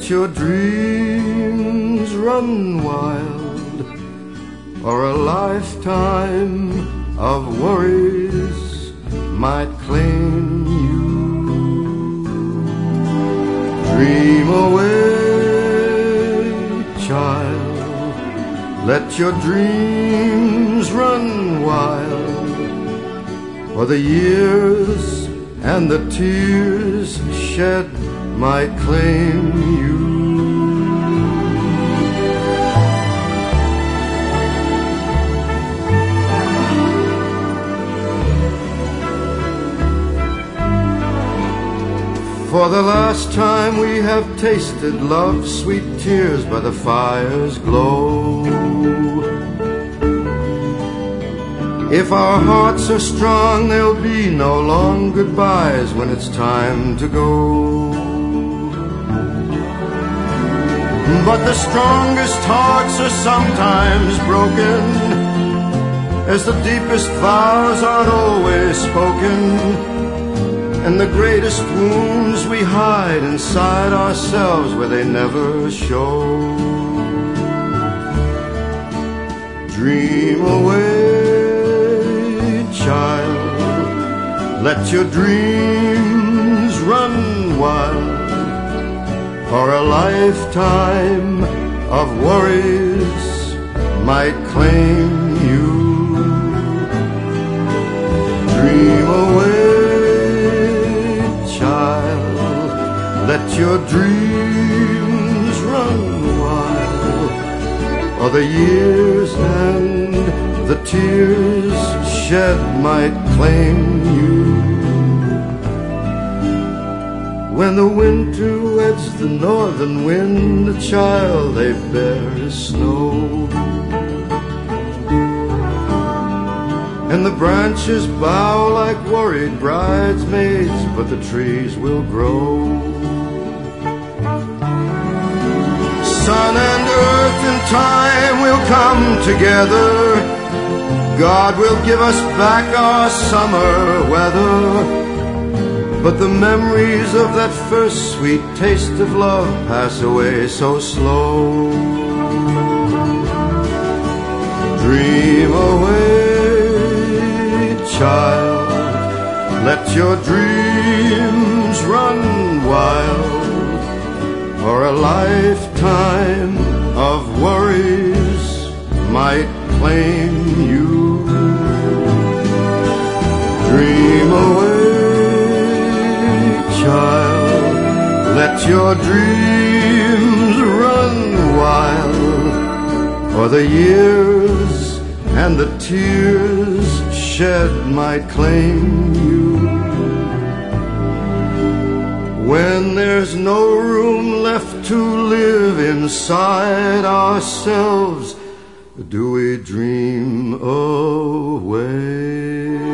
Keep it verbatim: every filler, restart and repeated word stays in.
Let your dreams run wild, or a lifetime of worries might claim you. Dream away, child, let your dreams run wild, or the years and the tears shed might claim you. For the last time we have tasted love's sweet tears by the fire's glow. If our hearts are strong, there'll be no long goodbyes when it's time to go. But the strongest hearts are sometimes broken, as the deepest vows aren't always spoken, and the greatest wounds we hide inside ourselves where they never show. Dream away, child, let your dreams run wild, for a lifetime of worries might claim you. Dream away, child, let your dreams run wild, or the years and the tears shed might claim you. When the winter weds the northern wind, the child they bear is snow, and the branches bow like worried bridesmaids, but the trees will grow. Sun and earth in time will come together. God will give us back our summer weather. But the memories of that first sweet taste of love pass away so slow. Dream away, child, let your dreams run wild, for a lifetime of worries might claim you. Dream away, child, let your dreams run wild, for the years and the tears shed might claim you. When there's no room left to live inside ourselves, do we dream away?